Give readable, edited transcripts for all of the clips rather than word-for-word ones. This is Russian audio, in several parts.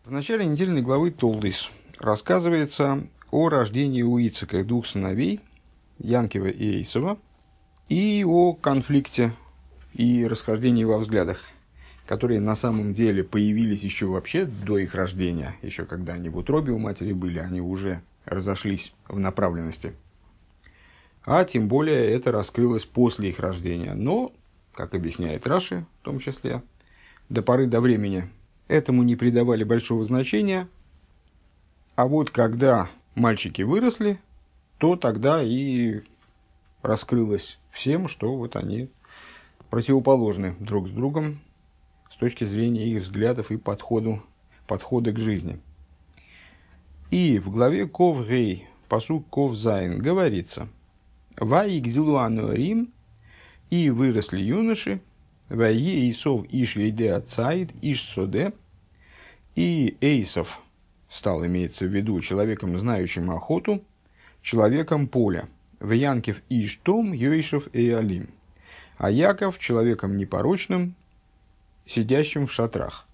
В начале недельной главы Толдос рассказывается о рождении у Ицхака двух сыновей, Янкива и Эйсова, и о конфликте и расхождении во взглядах, которые на самом деле появились еще вообще до их рождения, еще когда они в утробе у матери были, они уже разошлись в направленности. А тем более это раскрылось после их рождения. Но, как объясняет Раши, в том числе, до поры до времени этому не придавали большого значения, а вот когда мальчики выросли, то тогда и раскрылось всем, что вот они противоположны друг с другом с точки зрения их взглядов и подхода к жизни. И в главе Ков Гей, пасук Ков Зайн, говорится: «Ваигдилу ануарим, и выросли юноши, вае Эйсов иш ейде ацаид иш соде». И Эйсов стал, имеется в виду, человеком, знающим охоту, человеком поля. В Янкив иш том, Йоишев и Алим. А Яков человеком непорочным, сидящим в шатрах.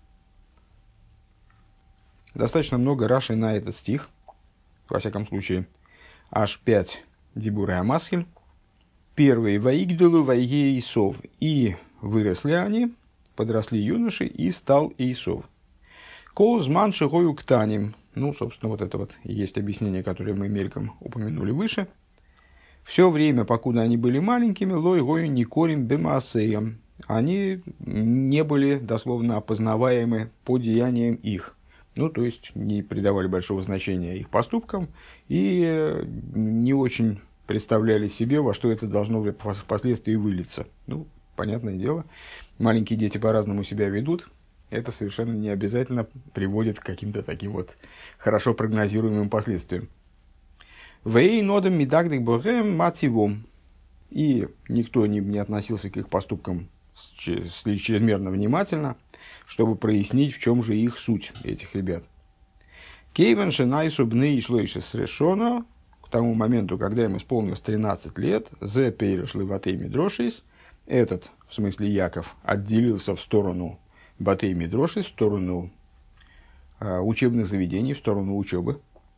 Достаточно много раши на этот стих, во всяком случае, аж 5 дибурей амасхель. Первый: «Ваигдулу вайе Эйсов». И выросли они, подросли юноши, и стал Эйсов. «Кол зман шигою ктаним». Ну, собственно, вот это вот и есть объяснение, которое мы мельком упомянули выше. Все время, покуда они были маленькими, лой гою никорим бемаасеям. Они не были дословно опознаваемы по деяниям их. Ну, то есть, не придавали большого значения их поступкам и не очень представляли себе, во что это должно впоследствии вылиться. Ну, понятное дело, маленькие дети по-разному себя ведут. Это совершенно не обязательно приводит к каким-то таким вот хорошо прогнозируемым последствиям. «Вэй нодам мидагдык богем мативом». И никто не относился к их поступкам чрезмерно внимательно, чтобы прояснить, в чем же их суть, этих ребят. «Кейвен шенайсу бны ишлойши срешона». К тому моменту, когда им исполнилось 13 лет, «зе пейрашли ватей мидрошис». Этот, в смысле Яков, отделился в сторону Батей Мидроши, в сторону учебных заведений, в сторону учебы.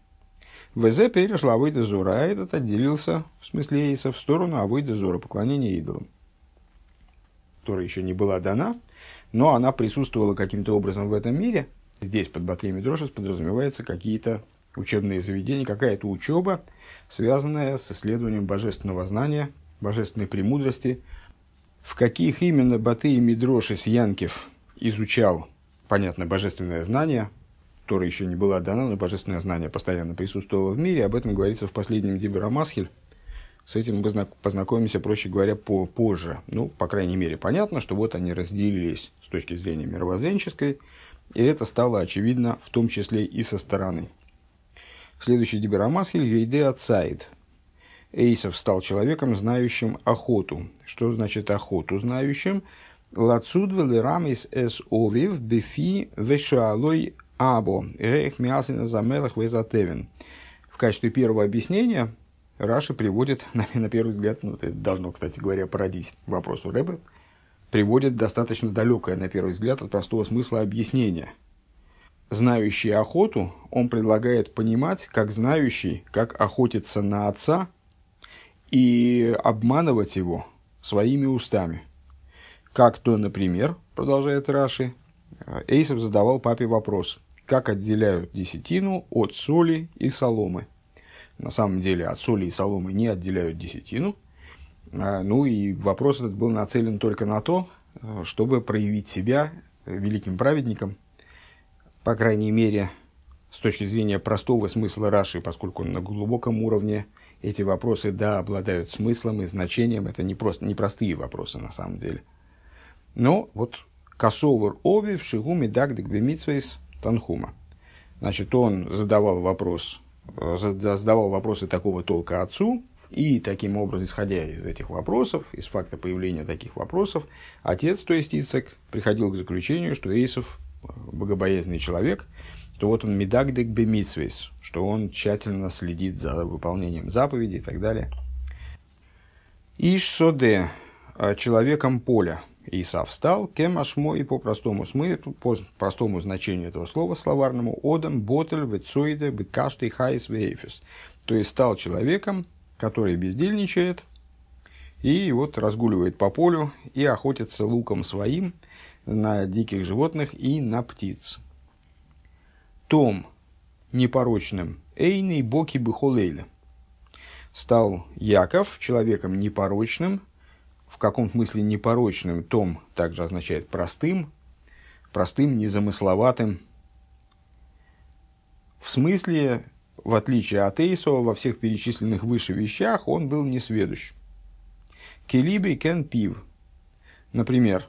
ВЗ перешла Авойда Зора, а этот отделился, в смысле Эйсов, в сторону Авойда Зора, поклонения идолам, которая еще не была дана, но она присутствовала каким-то образом в этом мире. Здесь под Батей Мидроши подразумеваются какие-то учебные заведения, какая-то учеба, связанная с исследованием божественного знания, божественной премудрости. В каких именно Батей Мидроши Янкив изучал, понятно, божественное знание, которое еще не было дано, но божественное знание постоянно присутствовало в мире. Об этом говорится в последнем Дибур Амасхель. С этим мы познакомимся, проще говоря, позже. Ну, по крайней мере, понятно, что вот они разделились с точки зрения мировоззренческой, и это стало очевидно в том числе и со стороны. Следующий Дибур Амасхель: «Гейде ацаид». Эйсов стал человеком, знающим охоту. Что значит охоту знающим? «Лацудвелы рамис эс овив бефи вешалой або рех мясина замелах везатевин». В качестве первого объяснения Раши приводит, на первый взгляд, ну, это должно, кстати говоря, породить вопрос у Ребе, приводит достаточно далекое, на первый взгляд, от простого смысла объяснение. Знающий охоту, он предлагает понимать, как знающий, как охотиться на отца и обманывать его своими устами. Как то, например, продолжает Раши, Эйсов задавал папе вопрос: как отделяют десятину от соли и соломы? На самом деле от соли и соломы не отделяют десятину. Ну и вопрос этот был нацелен только на то, чтобы проявить себя великим праведником, по крайней мере, с точки зрения простого смысла Раши, поскольку на глубоком уровне эти вопросы, да, обладают смыслом и значением. Это не простые вопросы на самом деле. Но вот косовар ови в шигуме дагдик бемитсвейс танхума. Значит, он задавал вопросы такого толка отцу, и таким образом, исходя из этих вопросов, из факта появления таких вопросов, отец, то есть Ицхак, приходил к заключению, что Эйсов богобоязненный человек, что вот он медагдик бемитсвейс, что он тщательно следит за выполнением заповедей и так далее. Иш соде, человеком поля. Исав стал, кемашмо, и по простому смыслу, по простому значению этого слова, словарному, одам, ботель, вецоиде, бекашты, хайс, вейфис. То есть стал человеком, который бездельничает, и вот разгуливает по полю и охотится луком своим на диких животных и на птиц. Том непорочным, эйный боки бихолейля. Стал Яков человеком непорочным. В каком смысле непорочным? Том также означает простым, незамысловатым. В смысле, в отличие от Эйсова, во всех перечисленных выше вещах он был несведущ. Келибей кен пив. Например,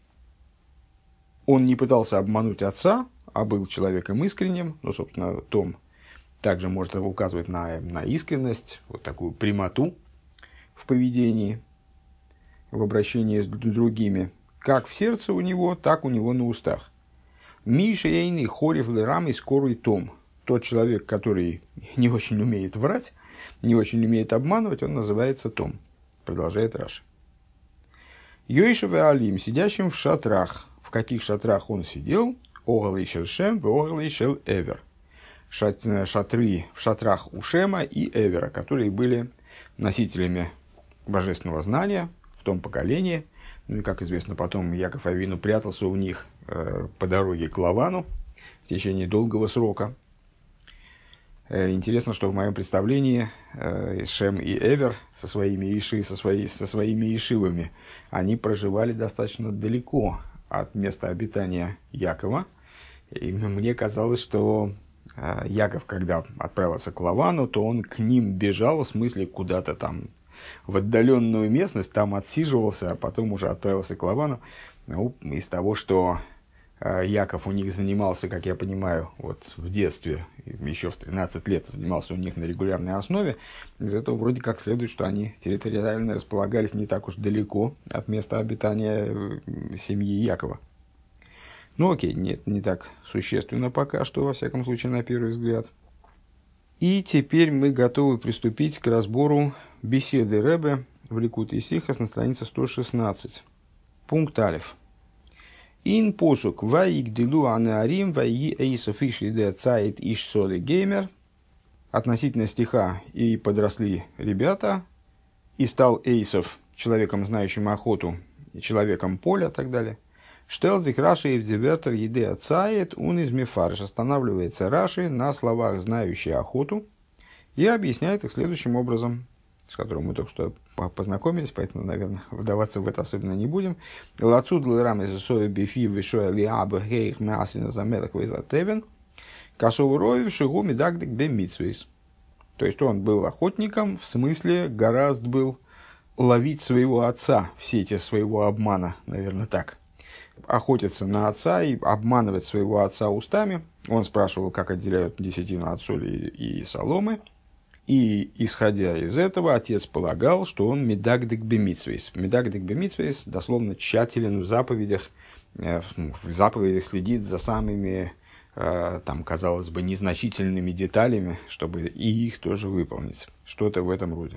он не пытался обмануть отца, а был человеком искренним. Ну, собственно, Том также может указывать на искренность, вот такую прямоту в поведении, в обращении с другими, как в сердце у него, так у него на устах. Миша Эйный Хорев Лерам и Скорый Том. Тот человек, который не очень умеет врать, не очень умеет обманывать, он называется Том. Продолжает Раши. Йойшев и Алим, сидящим в шатрах. В каких шатрах он сидел? Огалей шел Шем, огалей шел Эвер. Шатры в шатрах у Шема и Эвера, которые были носителями божественного знания в том поколении. Ну и, как известно, потом Яков Авину прятался у них по дороге к Лавану в течение долгого срока. Интересно, что в моем представлении Шем и Эвер со своими ишивами, они проживали достаточно далеко от места обитания Якова. И мне казалось, что Яков, когда отправился к Лавану, то он к ним бежал, в смысле куда-то там в отдаленную местность, там отсиживался, а потом уже отправился к Лавану. Ну, из того, что Яков у них занимался, как я понимаю, вот в детстве, еще в 13 лет занимался у них на регулярной основе, из этого вроде как следует, что они территориально располагались не так уж далеко от места обитания семьи Якова. Ну окей, нет, не так существенно пока что, во всяком случае, на первый взгляд. И теперь мы готовы приступить к разбору беседы Ребе в Ликутей Сихос на странице 116. Пункт Алеф. Ин посук ваигдилу анеарим ваиги эйсов ишиде цайт иш соли геймер. Относительно стиха «и подросли ребята», и стал Эйсов человеком, знающим охоту, и человеком поля, и так далее. Штелзик Раши и Вдивертер еде цайт он из мифарш. Останавливается Раши на словах «знающий охоту» и объясняет их следующим образом, с которым мы только что познакомились, поэтому, наверное, вдаваться в это особенно не будем. Лацуд лырам из соя бифи вишоя лиаба гейх мясина замелах вейзатевен кашову роев шигу медагдик бемитсвейс. То есть он был охотником, в смысле гораздо был ловить своего отца в сети своего обмана, наверное, так. Охотиться на отца и обманывать своего отца устами. Он спрашивал, как отделяют десятину от соли и соломы. И, исходя из этого, отец полагал, что он медагдик бемитсвейс. Медагдик бемитсвейс дословно тщателен в заповедях следит за самыми, там, казалось бы, незначительными деталями, чтобы и их тоже выполнить. Что-то в этом роде.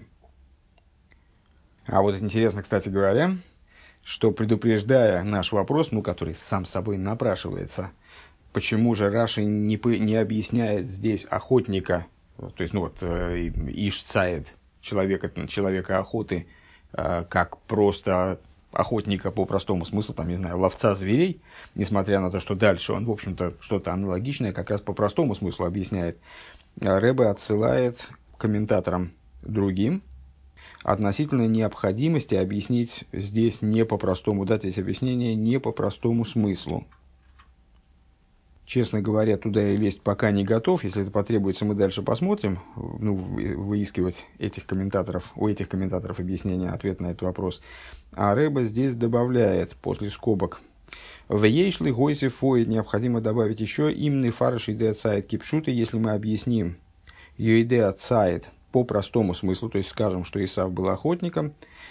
А вот интересно, кстати говоря, что, предупреждая наш вопрос, который сам собой напрашивается, почему же Раши не объясняет здесь охотника, то есть, иш цаед, человека охоты, как просто охотника по простому смыслу, там, не знаю, ловца зверей, несмотря на то, что дальше он, в общем-то, что-то аналогичное как раз по простому смыслу объясняет. Ребе отсылает комментаторам другим относительно необходимости объяснить здесь не по простому, дать здесь объяснение не по простому смыслу. Честно говоря, туда я лезть пока не готов. Если это потребуется, мы дальше посмотрим. Выискивать у этих комментаторов объяснение, ответ на этот вопрос. А Ребе здесь добавляет, после скобок, в ейшли гойсе фоид необходимо добавить еще имный фарш идея цайт кипшуты, если мы объясним ее идея цайт по простому смыслу, то есть скажем, что Исав был охотником,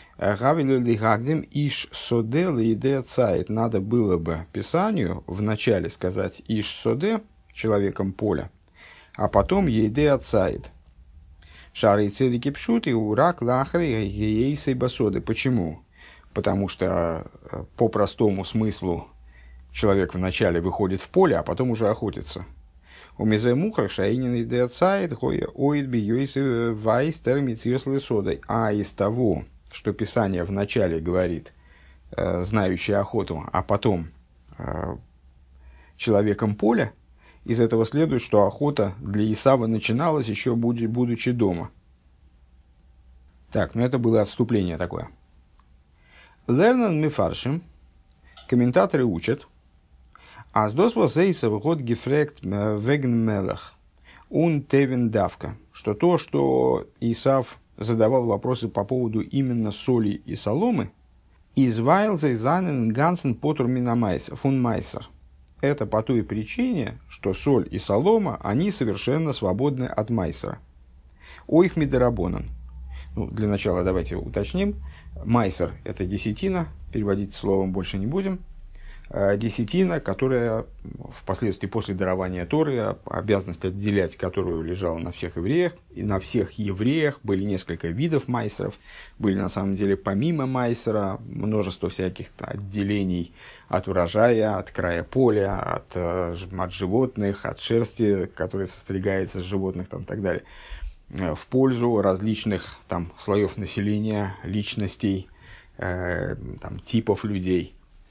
иш соде идея цайт. Надо было бы Писанию вначале сказать иш соде, человеком поля, а потом идея цайт. Шары цели кипшуты урак лахры ейсей басоды. Почему? потому что по простому смыслу человек вначале выходит в поле, а потом уже охотится. У мизе мухрах шаинин и деоцайд хоя оид бьёйс вайс термициос лысодой. А из того, что Писание вначале говорит, знающий охоту, а потом человеком поля, из этого следует, что охота для Исава начиналась еще будучи дома. Так, ну это было отступление такое. Лернан мифаршим, комментаторы учат, а с досвос Эйсов год гефрект веген мелах ун тевен давка, что то, что Исав задавал вопросы по поводу именно соли и соломы, извайл зайзанен гансен потур минамайсер, фун майсер. Это по той причине, что соль и солома, они совершенно свободны от майсера. Оих мидерабонан. Ну, для начала давайте уточним. Майсер – это десятина, переводить словом больше не будем. Десятина, которая впоследствии после дарования Торы, обязанность отделять которую лежала на всех евреях, и на всех евреях были несколько видов майсеров, были на самом деле помимо майсера множество всяких отделений от урожая, от края поля, от животных, от шерсти, которая состригается с животных там, и так далее, в пользу различных там, слоев населения, личностей, там, типов людей.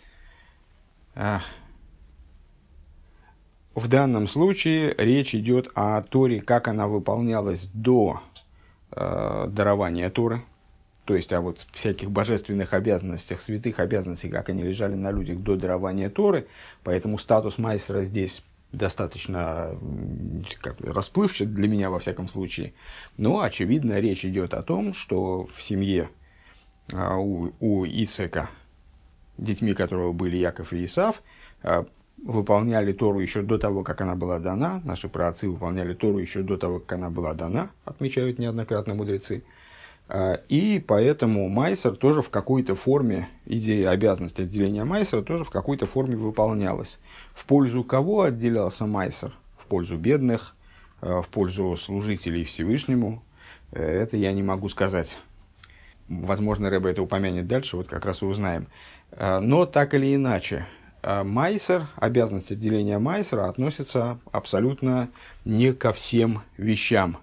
В данном случае речь идет о Торе, как она выполнялась до дарования Торы, то есть о вот всяких божественных обязанностях, святых обязанностях, как они лежали на людях до дарования Торы, поэтому статус майсера здесь достаточно расплывчат для меня, во всяком случае. Но, очевидно, речь идет о том, что в семье у Ицхака, детьми которого были Яков и Исав, выполняли Тору еще до того, как она была дана. Наши праотцы выполняли Тору еще до того, как она была дана, отмечают неоднократно мудрецы. И поэтому майсер тоже в какой-то форме, идея обязанности отделения майсера тоже в какой-то форме выполнялась. В пользу кого отделялся майсер? В пользу бедных, в пользу служителей Всевышнему? Это я не могу сказать. Возможно, Ребе это упомянет дальше, вот как раз и узнаем. Но так или иначе, майсер, обязанность отделения майсера относится абсолютно не ко всем вещам.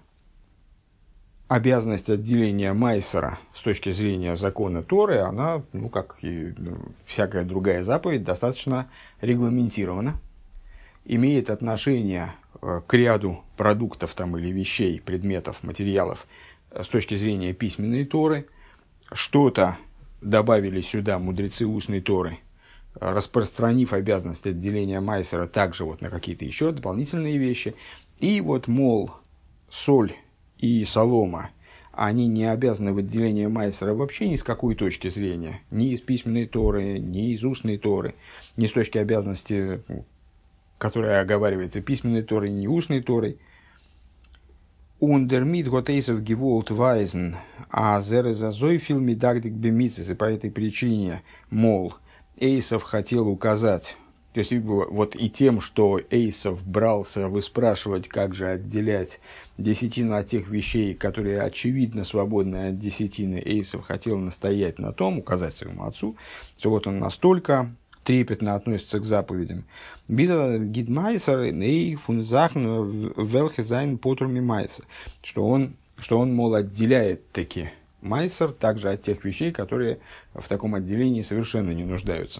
Обязанность отделения майсера с точки зрения закона Торы, она, ну, как и всякая другая заповедь, достаточно регламентирована, имеет отношение к ряду продуктов там, или вещей, предметов, материалов с точки зрения письменной Торы. Что-то добавили сюда мудрецы устной Торы, распространив обязанность отделения майсера также вот на какие-то еще дополнительные вещи. И вот, мол, соль и солома, они не обязаны в отделении майсера вообще ни с какой точки зрения, ни из письменной Торы, ни из устной Торы, ни с точки обязанности, которая оговаривается письменной Торой, ни устной Торой. Ундермит готейсов геволт вайзен, а зерезазой фильме дагдик бемицис, и по этой причине, мол, Эйсов хотел указать, то есть вот и тем, что Эйсов брался выспрашивать, как же отделять десятину от тех вещей, которые очевидно свободны от десятины, Эйсов хотел настоять на том, указать своему отцу, что вот он настолько трепетно относится к заповедям. Что он, мол, отделяет таки майсер также от тех вещей, которые в таком отделении совершенно не нуждаются.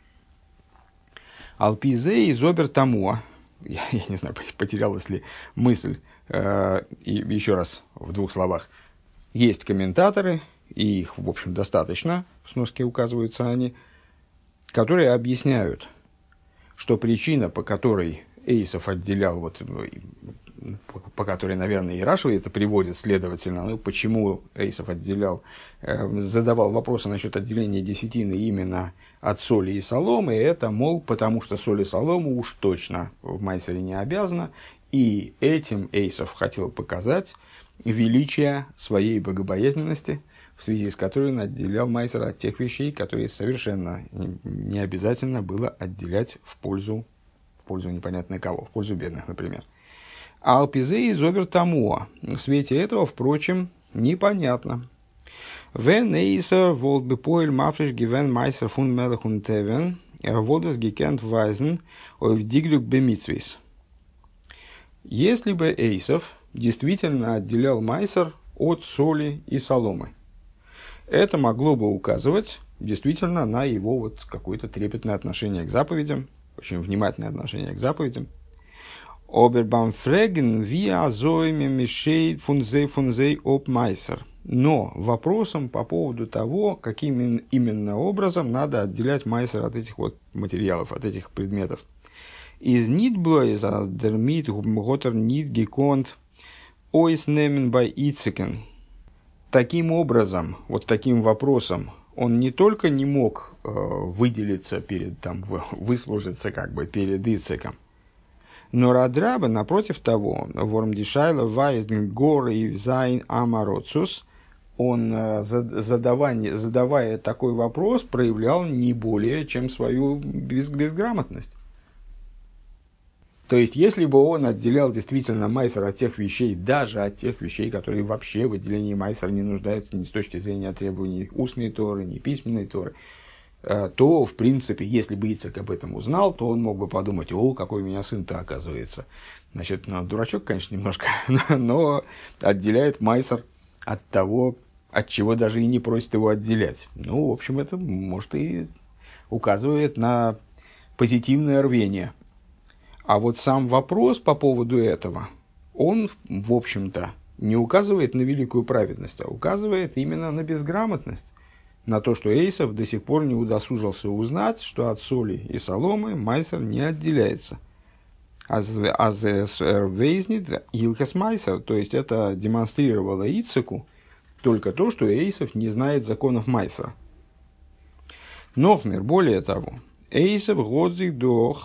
Алпизе и Зобер Тамуа. Я не знаю, потерялась ли мысль. И еще раз, в двух словах. Есть комментаторы, и их, в общем, достаточно, в сноске указываются они, которые объясняют, что причина, по которой Эйсов отделял, вот, по которой, наверное, и Раши это приводит, следовательно, ну, почему Эйсов отделял, задавал вопросы насчет отделения десятины именно от соли и соломы, это, мол, потому что соль и солому уж точно в майсере не обязана, и этим Эйсов хотел показать величие своей богобоязненности, в связи с которой он отделял майсера от тех вещей, которые совершенно не обязательно было отделять в пользу непонятно кого, в пользу бедных, например. Алпизе и Зобер Тамуа. В свете этого, впрочем, непонятно. Wenn Eisa wollt bepoil mafrisch gewen Meister von Melech und Teven, wollte es gekent weisen auf Диглюк бемитсвис. Если бы Эйсов действительно отделял Майсер от соли и соломы, это могло бы указывать действительно на его вот какое-то трепетное отношение к заповедям, очень внимательное отношение к заповедям. Обербам фреген виа зоими мишей фунзей об майсер. Но вопросом по поводу того, каким именно образом надо отделять майсер от этих вот материалов, от этих предметов. Из нитблоис дермит готер нит геконт ойс немен бай ицекен. Таким образом, вот таким вопросом, он не только не мог выделиться перед, там, выслужиться как бы перед Ицеком, но Радраба, напротив того, Вормдишайла Вайзн Гор и Зайн Амароцус, он, задавая такой вопрос, проявлял не более, чем свою безграмотность. То есть, если бы он отделял действительно майсер от тех вещей, даже от тех вещей, которые вообще в отделении майсера не нуждаются ни с точки зрения требований устной Торы, ни письменной Торы, то, в принципе, если бы Ицек об этом узнал, то он мог бы подумать: о, какой у меня сын-то оказывается. Значит, дурачок, конечно, немножко, но отделяет майсер от того, от чего даже и не просит его отделять. Ну, в общем, это, может, и указывает на позитивное рвение. А вот сам вопрос по поводу этого, он, в общем-то, не указывает на великую праведность, а указывает именно на безграмотность, на то, что Эйсов до сих пор не удосужился узнать, что от соли и соломы майсер не отделяется. Вейзнит Илхас майсер, то есть это демонстрировало Ицеку только то, что Эйсов не знает законов майсера. Нохмер, более того, Эйсов годзик дох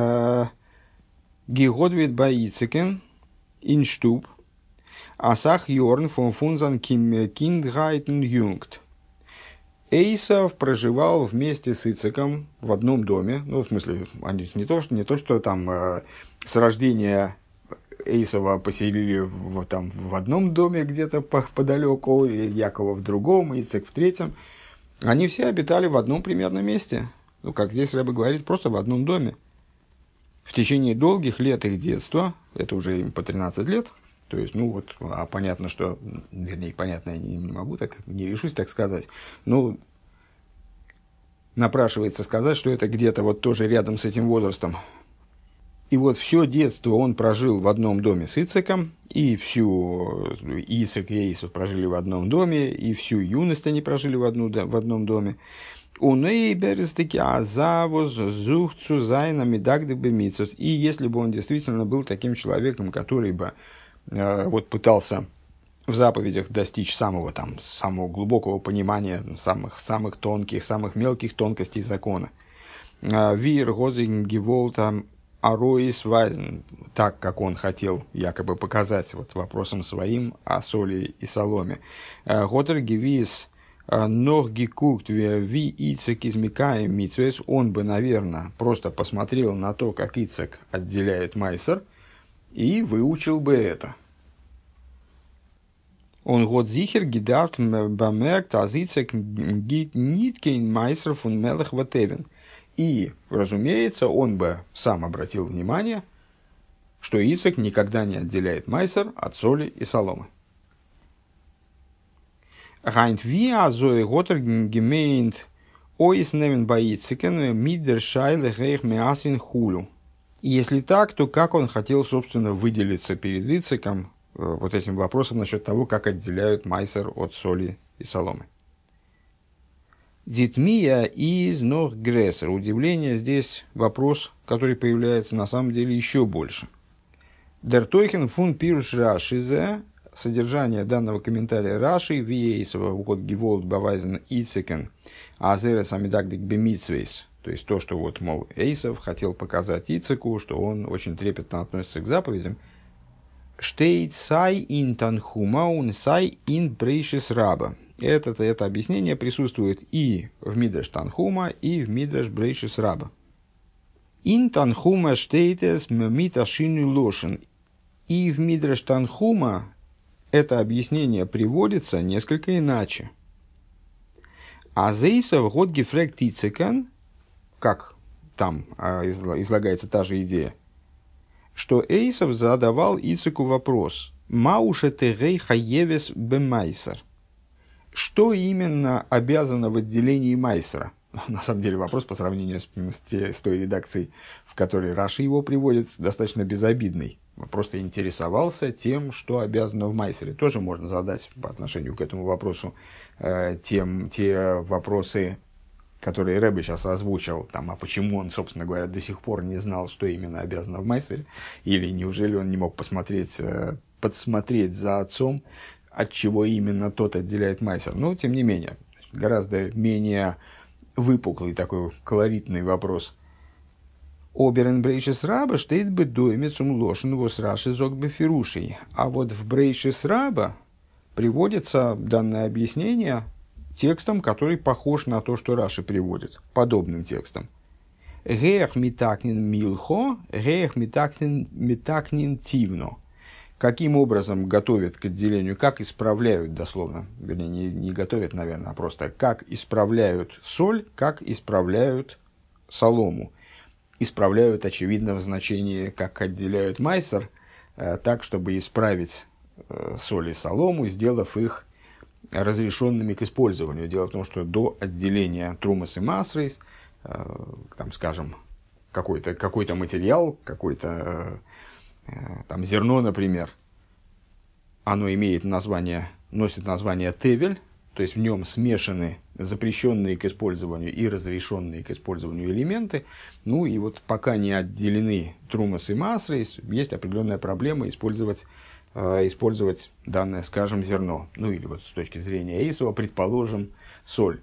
гигодвит баицекен инштуб асах йорн фон фунзан киндгайтен юнгт. Эйсов проживал вместе с Ицеком в одном доме. Ну, в смысле, они не то, что там с рождения Эйсова поселили в одном доме где-то подалеку, Якова в другом, Ицек в третьем. Они все обитали в одном примерно месте. Ну, как здесь Ребе говорит, просто в одном доме. В течение долгих лет их детства, это уже им по 13 лет, то есть, ну вот, а понятно, что, вернее, понятно, я не могу так, не решусь так сказать, но напрашивается сказать, что это где-то вот тоже рядом с этим возрастом. И вот все детство он прожил в одном доме с Ицеком, и всю Ицек и Эйсов прожили в одном доме, и всю юность они прожили в одном доме. И если бы он действительно был таким человеком, который бы вот пытался в заповедях достичь самого глубокого понимания самых тонких, самых мелких тонкостей закона, вир годзин геволта ароис вайзен, так как он хотел якобы показать вот вопросом своим о соли и соломе, годер гевис нох гекукт ви Ицек из Микаем митцвес, он бы, наверное, просто посмотрел на то, как Ицек отделяет майсер, и выучил бы это. Он год зихер гидарт бамеркт аз Ицек гит ниткейн майсер фун мелech ватевен. И, разумеется, он бы сам обратил внимание, что Ицек никогда не отделяет майсер от соли и соломы. Гайнт ви азои готер гемейнт ойс немен баицекен мидер шайле гейх меасин хулю. И если так, то как он хотел, собственно, выделиться перед Ицеком вот этим вопросом насчет того, как отделяют майсер от соли и соломы. Дитмия из нох грессер. Удивление здесь вопрос, который появляется на самом деле еще больше. Дертойхен фун пируш рашизе. Содержание данного комментария Раши виейсова год геволт бавайзен Ицекен азерес амидагдик бемитсвейс. То есть то, что вот, мол, Эйсов хотел показать Ицеку, что он очень трепетно относится к заповедям. Штейт сай ин танхума ун сай ин брейшис раба. Это объяснение присутствует и в Мидраш Танхума, и в Мидраш Брейшис Раба. Ин Танхума штейтес мемит ашину лошен. И в Мидраш Танхума это объяснение приводится несколько иначе. А Зейсов год гефрект Ицекен, как там излагается та же идея, что Эйсов задавал Ицеку вопрос «Мауше тегей хаевес бемайсер». Что именно обязано в отделении майсера? На самом деле вопрос по сравнению с той редакцией, в которой Раши его приводит, достаточно безобидный. Просто интересовался тем, что обязано в майсере. Тоже можно задать по отношению к этому вопросу те вопросы, которые Рэбе сейчас озвучил, там, а почему он, собственно говоря, до сих пор не знал, что именно обязано в майсере, или неужели он не мог подсмотреть за отцом, от чего именно тот отделяет майсер. Но, тем не менее, гораздо менее выпуклый такой колоритный вопрос. Оберен брейшис раба штейт бы доймецум лошен вос раши зог бефирушей. А вот в брейшис раба приводится данное объяснение текстом, который похож на то, что Раши приводит, подобным текстом. Геях митакнин милхо, геях митакнин тивно. Каким образом готовят к отделению, как исправляют, дословно, вернее, не готовят, наверное, а просто как исправляют соль, как исправляют солому. Исправляют, очевидно, в значении, как отделяют майсер, так, чтобы исправить соль и солому, сделав их разрешенными к использованию. Дело в том, что до отделения трумас и масрейс, там, скажем, какой-то материал, какой-то там зерно, например, оно носит название тевель, то есть в нем смешаны запрещенные к использованию и разрешенные к использованию элементы. Ну и вот пока не отделены трумас и масрейс, есть определенная проблема использовать данное, скажем, зерно. Ну или вот с точки зрения Эйсова, предположим, соль.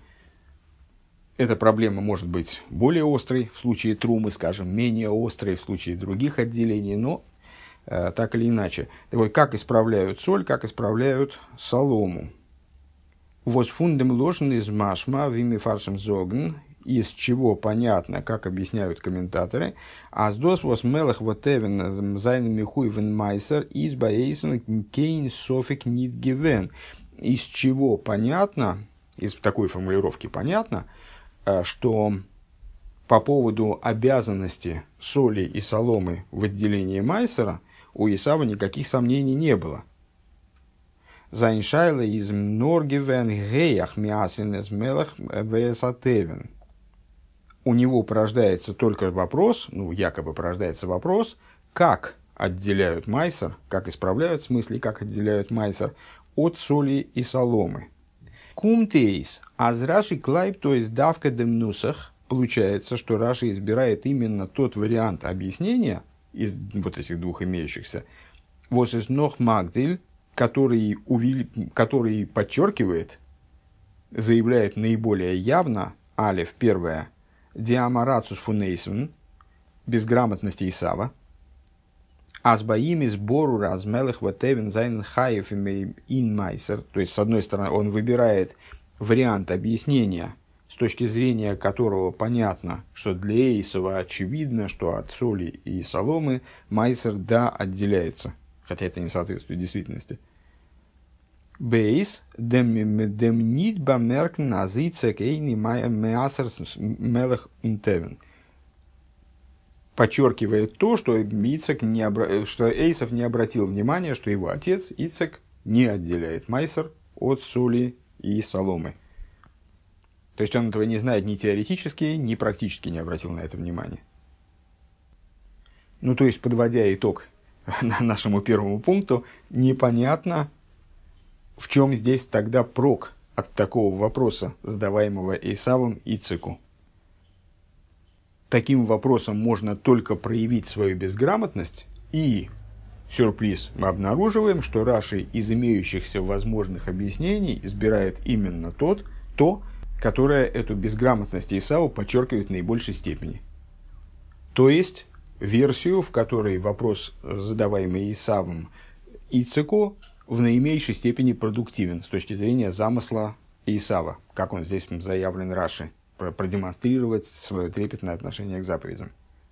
Эта проблема может быть более острой в случае трумы, скажем, менее острой в случае других отделений, но так или иначе. Так вот, как исправляют соль, как исправляют солому. Вос фундем ложен из машма вими фаршем зогн, из чего понятно, как объясняют комментаторы, аздос вос мелах вотевен зайн михуй вен майсер из баэйсен кейн софик нит гивен. Из чего понятно, из такой формулировки понятно, что по поводу обязанности соли и соломы в отделении майсера у Исава никаких сомнений не было. Зайншайла из мноргивен геях мясинес мелах весатевен. У него порождается только вопрос, якобы порождается вопрос, как отделяют майсер, как исправляют, в смысле, как отделяют майсер от соли и соломы. Кумтейс, аз Раши клайб, то есть давка демнусах, получается, что Раши избирает именно тот вариант объяснения из вот этих двух имеющихся, вос из нох магдиль, который подчеркивает, заявляет наиболее явно, алеф, первое, диамарацус фунейсен, безграмотности Исава, азбаими сбору размелых ватевен зайн хаев ин майсер, то есть, с одной стороны, он выбирает вариант объяснения, с точки зрения которого понятно, что для Эйсова очевидно, что от соли и соломы майсер да отделяется, хотя это не соответствует действительности. Бейс демнит бамерк назицек эйни мясер мелых унтевен. Подчеркивает то, что Эйсов не обратил внимания, что его отец Ицек не отделяет майсер от соли и соломы. То есть он этого не знает ни теоретически, ни практически не обратил на это внимание. Ну, то есть, подводя итог нашему первому пункту, непонятно, в чем здесь тогда прок от такого вопроса, задаваемого Эйсавом Ицеку. Таким вопросом можно только проявить свою безграмотность, и, сюрприз, мы обнаруживаем, что Раши из имеющихся возможных объяснений избирает именно то, которое эту безграмотность Исаву подчеркивает в наибольшей степени. То есть, версию, в которой вопрос, задаваемый Исавом Ицеку, в наименьшей степени продуктивен с точки зрения замысла Исава, как он здесь заявлен Раши, продемонстрировать свое трепетное отношение к заповедям.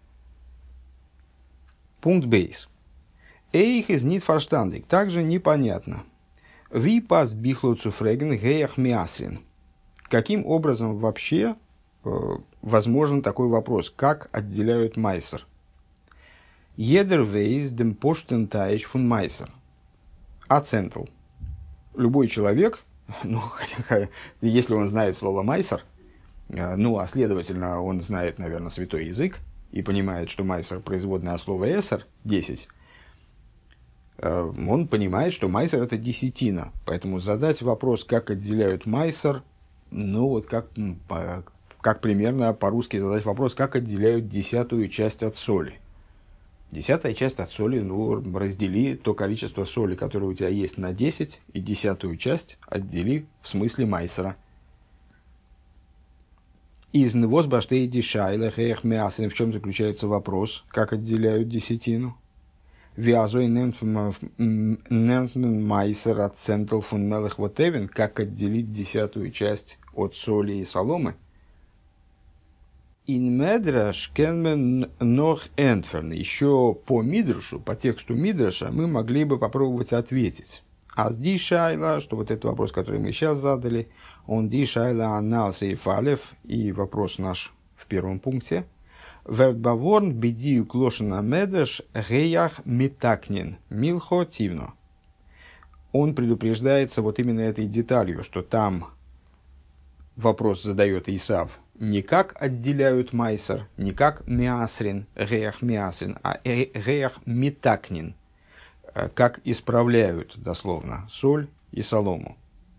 Пункт бейс. Эйх из нит фарштандик. Также непонятно. Ви пас бихло цуфреген геях миасрин. каким образом вообще возможен такой вопрос, как отделяют майсер? Jeder weiß den Postenteich von Meiser. Ацентл. Любой человек, ну, если он знает слово майсер, ну, а следовательно, он знает, наверное, святой язык и понимает, что майсер производное от слова эсер, 10, он понимает, что майсер это десятина. Поэтому задать вопрос, как отделяют майсер, ну, вот как примерно по-русски задать вопрос, как отделяют десятую часть от соли. Десятая часть от соли, ну, раздели то количество соли, которое у тебя есть, на 10, и десятую часть отдели в смысле майсера. Из невозбаштей дишайла хээх мясен, в чем заключается вопрос, как отделяют десятину? Вязой нэмфмен майсер от центл фун мелэх вотевен, как отделить десятую часть от соли и соломы? In Медраш кенмен нох энтферн. Еще по Мидрашу, по тексту Мидраша, мы могли бы попробовать ответить. А с ди шайла, что вот этот вопрос, который мы сейчас задали, он ди шайла анал сейфалев, и вопрос наш в первом пункте. Вербаворн бедию клошена Медраш геях метакнин милхо тивно. Он предупреждается вот именно этой деталью, что там вопрос задает Исав. Не как отделяют майсер, не как миасрин, геях миасрин, а геях метакнин, как исправляют, дословно, соль и солому.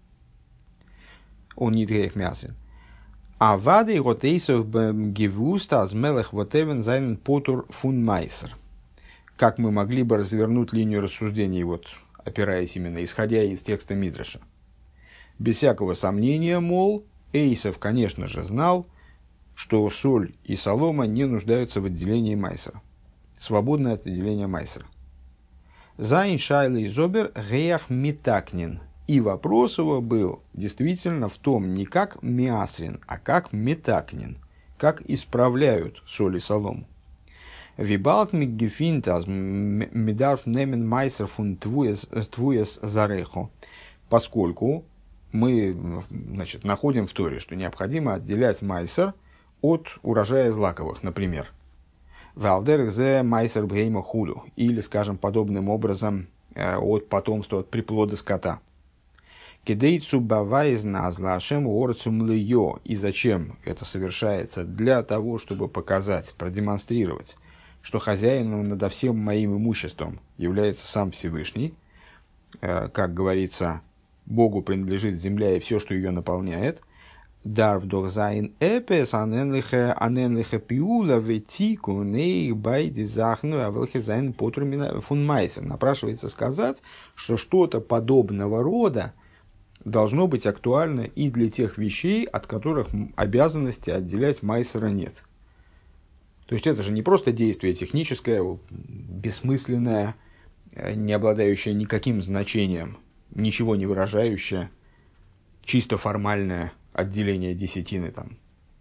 Он не геях миасрин. А вады готейсов гевуста аз мелех вотевен зайнен потур фун майсер. Как мы могли бы развернуть линию рассуждений, вот, опираясь именно, исходя из текста Мидраша. Без всякого сомнения, мол, Эйсов, конечно же, знал, что соль и солома не нуждаются в отделении майсера. Свободны от отделения майсера. Зайн шайла и зобер геях метакнин. И вопрос его был действительно в том, не как миасрин, а как метакнин. Как исправляют соль и солому. Вибалт миггефинтаз медарф немен майсер фун твуес зарехо. Поскольку мы, значит, находим в Торе, что необходимо отделять майсер от урожая злаковых, например. Валдер зе майсер бгейма худу. Или, скажем, подобным образом от потомства, от приплода скота. Кидейцу бавайзна азлашем орцум льё. И зачем это совершается? Для того, чтобы показать, продемонстрировать, что хозяином над всем моим имуществом является сам Всевышний. Как говорится, Богу принадлежит земля и все, что ее наполняет. Дарв дох зайн эпес аненлихе пиула ветику нейх байди захну авелхе зайн потрумина фун майсер. Напрашивается сказать, что что-то подобного рода должно быть актуально и для тех вещей, от которых обязанности отделять майсера нет. То есть это же не просто действие техническое, бессмысленное, не обладающее никаким значением, ничего не выражающее, чисто формальное отделение десятины там.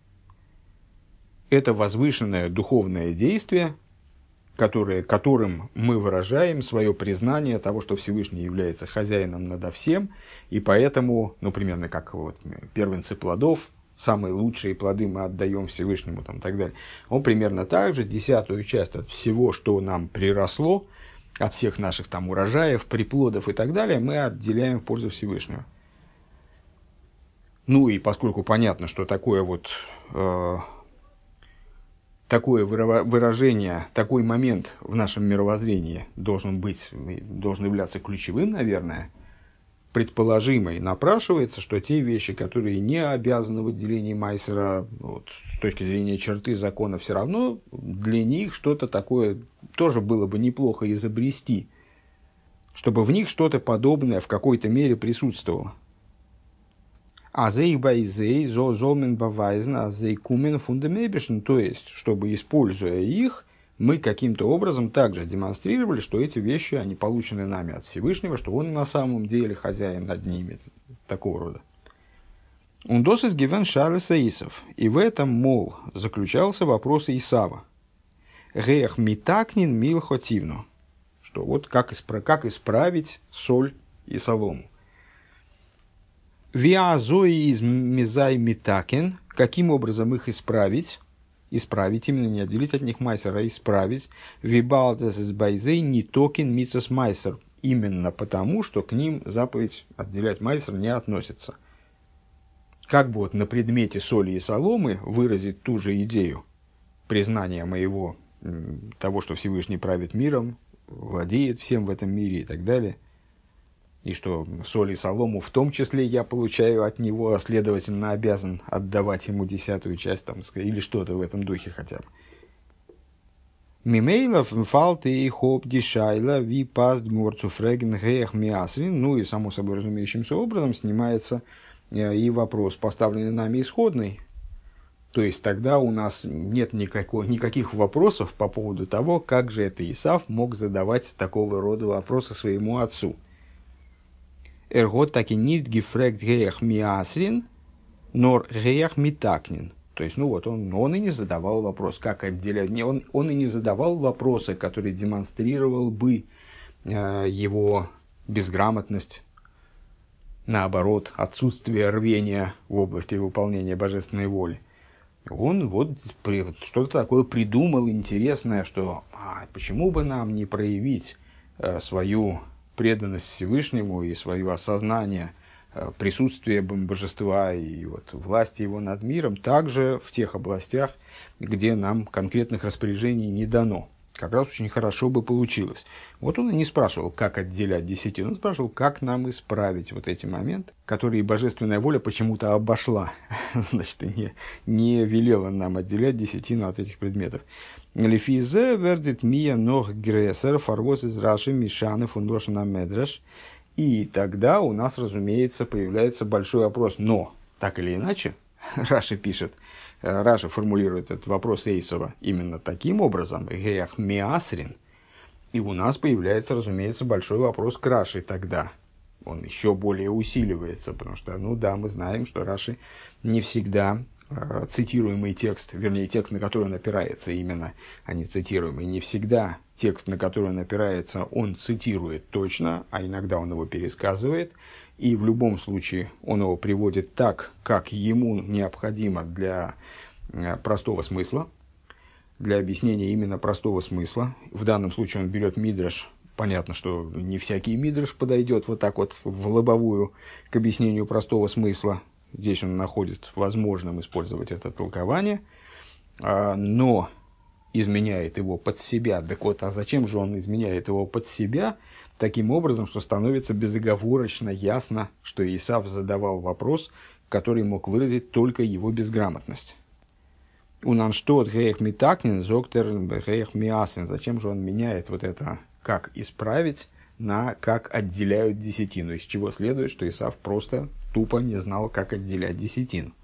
Это возвышенное духовное действие, которым мы выражаем свое признание того, что Всевышний является хозяином надо всем, и поэтому, ну, примерно как вот первенцы плодов, самые лучшие плоды мы отдаем Всевышнему, там, и так далее. Он примерно так же, десятую часть от всего, что нам приросло, от всех наших там урожаев, приплодов и так далее, мы отделяем в пользу Всевышнего. Ну и поскольку понятно, что такое вот такое выражение, такой момент в нашем мировоззрении должен являться ключевым, наверное, предположимо и напрашивается, что те вещи, которые не обязаны в отделении майсера, вот, с точки зрения черты закона, все равно для них что-то такое тоже было бы неплохо изобрести, чтобы в них что-то подобное в какой-то мере присутствовало. А зейх байзей золмен бавайзен, а зей кумен фундамебишн, то есть, чтобы, используя их, мы каким-то образом также демонстрировали, что эти вещи, они получены нами от Всевышнего, что он на самом деле хозяин над ними, такого рода. Ундос из гивен шалеса Исав. И в этом, мол, заключался вопрос Исава. Гех митакнин милхотивну. Что вот как исправить соль и солому. Виазои из мизай митакен. Каким образом их исправить? Исправить, именно не отделить от них майсер, а исправить. Вибалтес из байзей не токен мицос майсер. Именно потому, что к ним заповедь отделять майсер не относится. Как бы вот на предмете соли и соломы выразить ту же идею признания моего, того, что Всевышний правит миром, владеет всем в этом мире и так далее, и что соль и солому в том числе я получаю от него, а следовательно обязан отдавать ему 10-ю часть, там, или что-то в этом духе хотя бы. Мимейлов фалты и хоп дишайла ви паст морцу фреген гех миасрин. Ну и само собой разумеющимся образом снимается и вопрос, поставленный нами исходный. То есть тогда у нас нет никаких вопросов по поводу того, как же это Исав мог задавать такого рода вопросы своему отцу. Эргот таки нит гефрект геях миасрин, нор геях митакнин. То есть, ну вот, он и не задавал вопрос, как отделять. Он и не задавал вопросы, которые демонстрировал бы его безграмотность, наоборот, отсутствие рвения в области выполнения божественной воли. Он вот что-то такое придумал интересное, что почему бы нам не проявить свою преданность Всевышнему и свое осознание присутствия божества и вот власти его над миром, также в тех областях, где нам конкретных распоряжений не дано. Как раз очень хорошо бы получилось. Вот он и не спрашивал, как отделять десятину, он спрашивал, как нам исправить вот эти моменты, которые божественная воля почему-то обошла, значит, не велела нам отделять десятину от этих предметов. Лефизе вердит мия нох грессер фарвоз из раши мишаны фундошина медреш. И тогда у нас, разумеется, появляется большой вопрос. Но, так или иначе, Раши пишет, Раши формулирует этот вопрос Эйсова именно таким образом, геях миасрин, и у нас появляется, разумеется, большой вопрос к Раши тогда. Он еще более усиливается, потому что, ну да, мы знаем, что Раши не всегда цитируемый текст, вернее, текст, на который он опирается именно, а не цитируемый, не всегда текст, на который он опирается, он цитирует точно, а иногда он его пересказывает, и в любом случае он его приводит так, как ему необходимо для простого смысла, для объяснения именно простого смысла. В данном случае он берет мидраш. Понятно, что не всякий мидраш подойдет вот так вот в лобовую к объяснению простого смысла. Здесь он находит возможным использовать это толкование, но изменяет его под себя. Так вот, а зачем же он изменяет его под себя таким образом, что становится безоговорочно ясно, что Исав задавал вопрос, который мог выразить только его безграмотность. Унанштот геях митакнин, зоктер геях миасин. Зачем же он меняет вот это, как исправить, на как отделяют десятину, из чего следует, что Исав просто тупо не знал, как отделять десятину.